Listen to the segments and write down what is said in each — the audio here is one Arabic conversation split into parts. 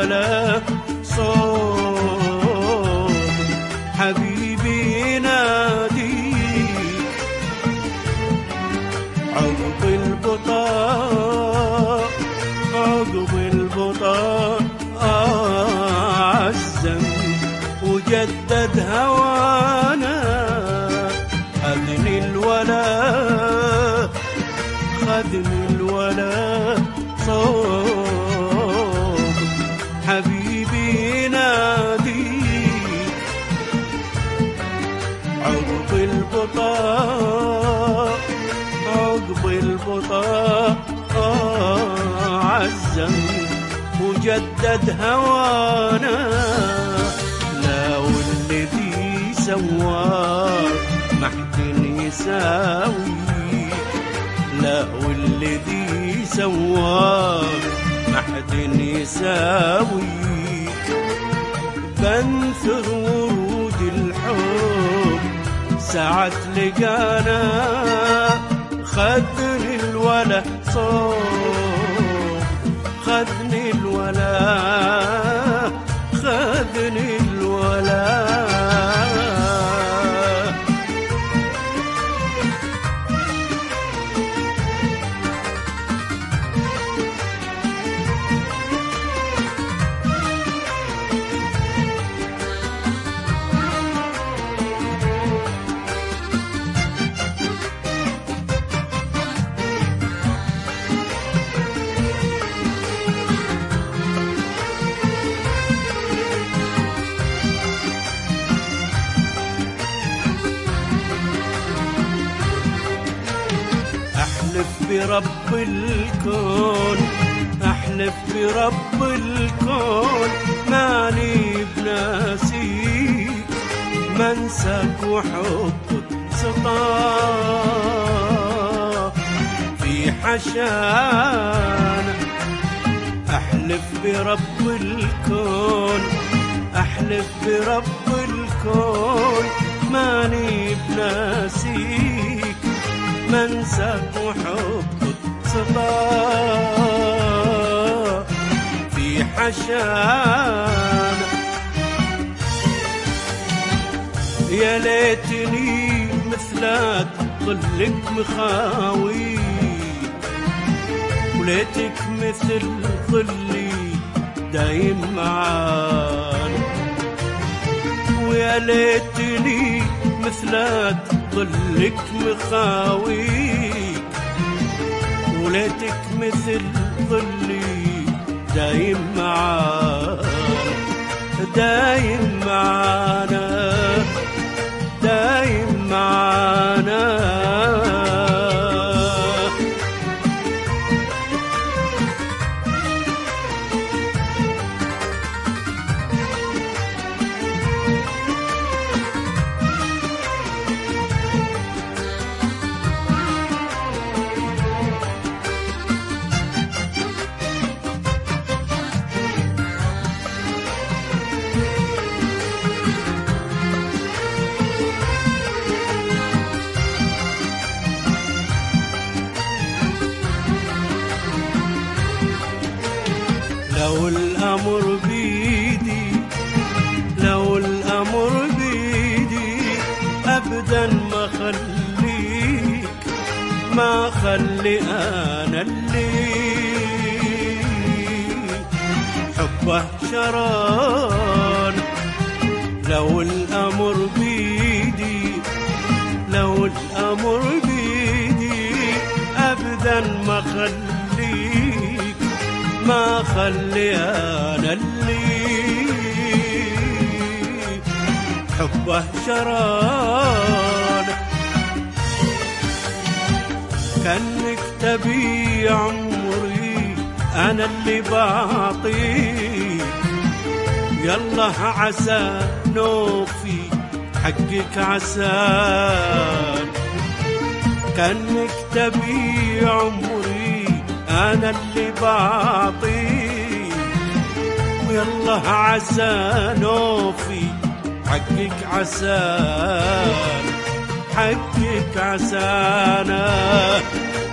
الولا صوت حبيبي ناديك عقب البطاء عقب البطاء عزم وجدد هوانا خذني الولا خذني الولا صوت حبيبي ناديك عقب البطاء عقب البطاء عزم وجدد هوانا لا والذي سواك ما حد يساوي لا والذي سواك ما حد يساوي بنثر ورود الحب ساعة لقانا خذني الولا صوت خذني الولا خذني الولا أحلف برب الكون أحلف برب الكون ماني بناسيك منساك وحبك سطا في حشانا أحلف برب الكون أحلف برب الكون ماني بناسيك منساك وحبك سطا في حشانا يا ليتني مثلك ظلك مخاوي وليتك مثل ظلي دايم معانا ويا ليتني مثلك ظلك مخاويك وليتك مثل ظلي دايم معانا دايم معانا دايم معانا لو الأمر بيدي لو الأمر بيدي أبدا ما خليك ما خلي أنا اللي حبه شران لو الأمر بيدي لو الأمر بيدي أبدا ما خليك ما خلي أنا اللي حبه شران كأنك تبي عمري أنا اللي بعطيك يلا عسى نوفي حقك عسان كأنك تبي عمري أنا اللي بعطيك ويلا عسى نوفي حقك عسان حقك عسانا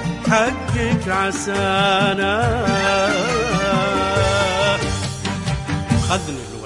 حقك عسانا خذني الوقت